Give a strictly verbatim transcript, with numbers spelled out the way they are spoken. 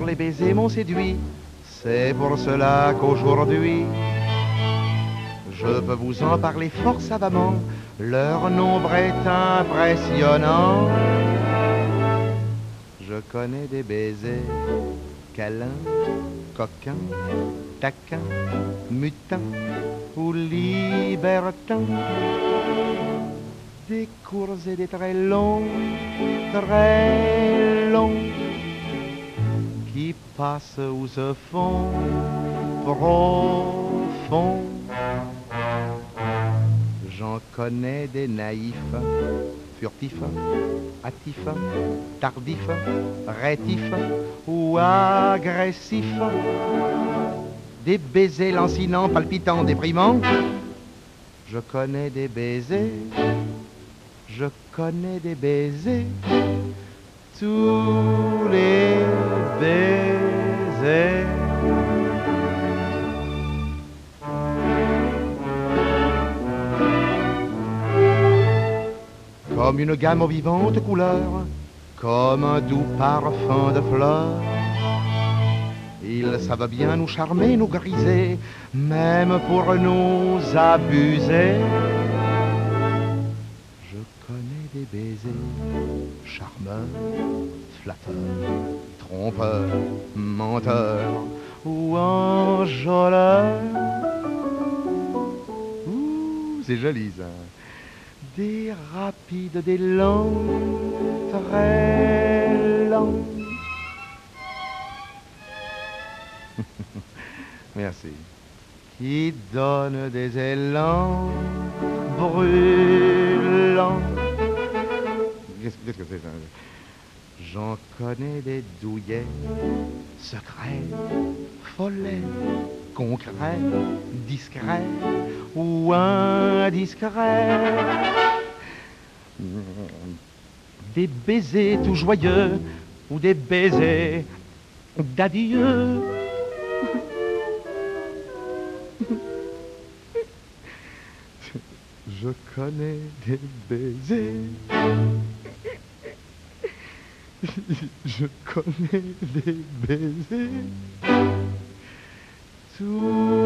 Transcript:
les baisers m'ont séduit. C'est pour cela qu'aujourd'hui, je peux vous en parler fort savamment. Leur nombre est impressionnant. Je connais des baisers câlins, coquins, taquins, mutins ou libertins. Des courts et des très longs, très longs, qui passent ou se font profonds. J'en connais des naïfs, furtifs, hâtifs, tardifs, rétifs ou agressifs. Des baisers lancinants, palpitants, déprimants. Je connais des baisers, je connais des baisers, tous les baisers. Comme une gamme aux vivantes couleurs, comme un doux parfum de fleurs. Ils savent bien nous charmer, nous griser, même pour nous abuser. Je connais des baisers charmeurs, flatteurs, trompeurs, menteurs ou enjôleurs. Ouh, c'est joli ça. Des rapides, des lents, très lents. Merci. Qui donnent des élans brûlants. Qu'est-ce que c'est ça? J'en connais des douillets, secrets, follets, concrets, discrets ou indiscrets. Des baisers tout joyeux ou des baisers d'adieu. Je connais des baisers. Je connais des baisers. Tout